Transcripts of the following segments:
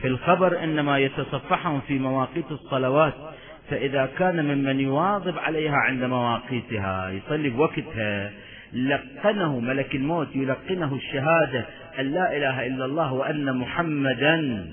في الخبر إنما يتصفحهم في مواقيت الصلوات، فإذا كان ممن يواظب عليها عند مواقيتها يصلي بوقتها لقنه ملك الموت يلقنه الشهادة أن لا إله إلا الله وأن محمدا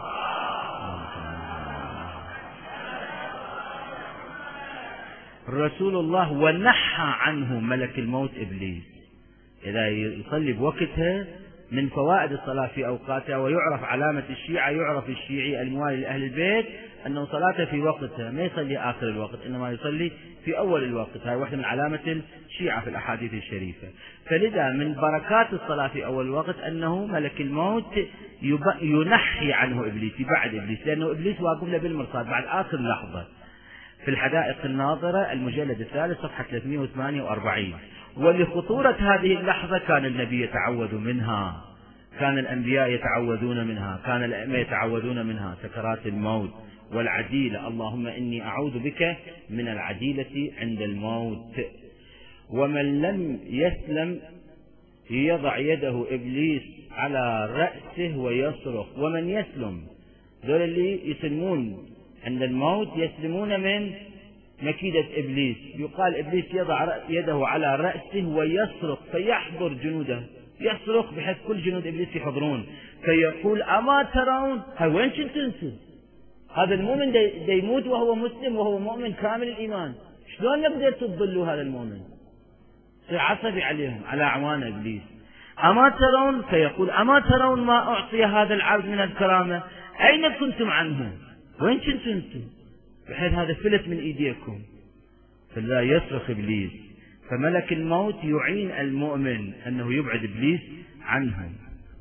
رسول الله، ونحى عنه ملك الموت إبليس. إذا يصلي بوقتها من فوائد الصلاة في أوقاتها، ويعرف علامة الشيعة، يعرف الشيعي الموالي لأهل البيت أنه صلاته في وقتها، ما يصلي آخر الوقت إنما يصلي في أول الوقت. هذه واحدة من علامة الشيعة في الأحاديث الشريفة. فلذا من بركات الصلاة في أول الوقت أنه ملك الموت ينحي عنه إبليس، يبعد إبليس، لأنه إبليس واقف له بالمرصاد بعد آخر لحظة. في الحدائق الناظرة المجلد الثالث صفحة 348. ولخطورة هذه اللحظة كان النبي يتعوذ منها، كان الأنبياء يتعوذون منها، كان الأئمة يتعوذون منها، سكرات الموت والعجيلة. اللهم إني أعوذ بك من العجيلة عند الموت. ومن لم يسلم يضع يده إبليس على رأسه ويصرخ. ومن يسلم، دول اللي يسلمون عند الموت، يسلمون من مكيدة إبليس. يقال إبليس يضع يده على رأسه ويصرخ فيحضر جنوده، يصرخ بحيث كل جنود إبليس يحضرون، فيقول أما ترون، هاي وين كنتوا انتم؟ هذا المؤمن دا يموت وهو مسلم وهو مؤمن كامل الإيمان، شلون نقدر تضلوا هذا المؤمن؟ عصبي عليهم، على أعوان إبليس. أما ترون، فيقول أما ترون ما أعطي هذا العبد من الكرامة، أين كنتم عنه؟ وين كنتم انتم؟ بحيث هذا فلت من ايديكم. فلا يصرخ ابليس. فملك الموت يعين المؤمن انه يبعد ابليس عنه.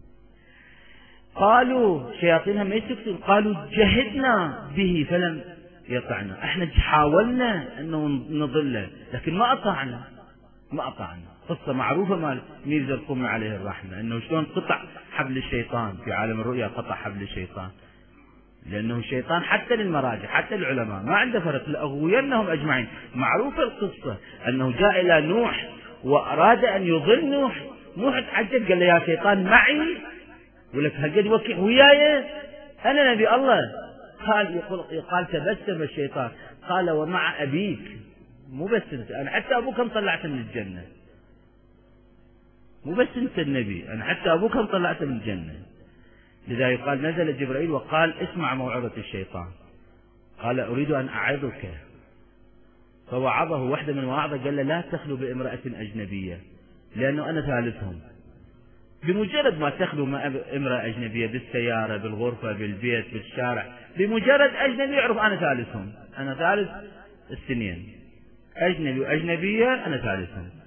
قالوا شياطينها ما يسكتون، قالوا جهدنا به فلم يطعنا، احنا حاولنا انه نضله لكن ما اطعنا. قصة معروفة مال ميرزا القمي عليه الرحمة، انه شلون قطع حبل الشيطان في عالم الرؤيا، قطع حبل الشيطان، لأنه الشيطان حتى للمراجع حتى العلماء ما عنده فرق، لأغوينهم أجمعين. معروفة القصة أنه جاء إلى نوح وأراد أن يضل نوح. نوح تعجب قال له يا شيطان معي ولك هالقد وكيع وياي، أنا نبي الله. قال تبسم الشيطان قال ومع أبيك، مو بس أنت، أنا حتى أبوك طلعت من الجنة، مو بس أنت النبي، أنا حتى أبوك طلعت من الجنة. لذا يقال نزل جبرائيل وقال اسمع موعظة الشيطان، قال أريد أن أعظك، فوعظه. واحدة من وعظه قال له لا تخلو بامرأة أجنبية لأنه أنا ثالثهم. بمجرد ما تخلو مع امرأة أجنبية بالسيارة بالغرفة بالبيت بالشارع، بمجرد أجنبي يعرف أنا ثالثهم، أنا ثالث السنين، أجنبي وأجنبية أنا ثالثهم.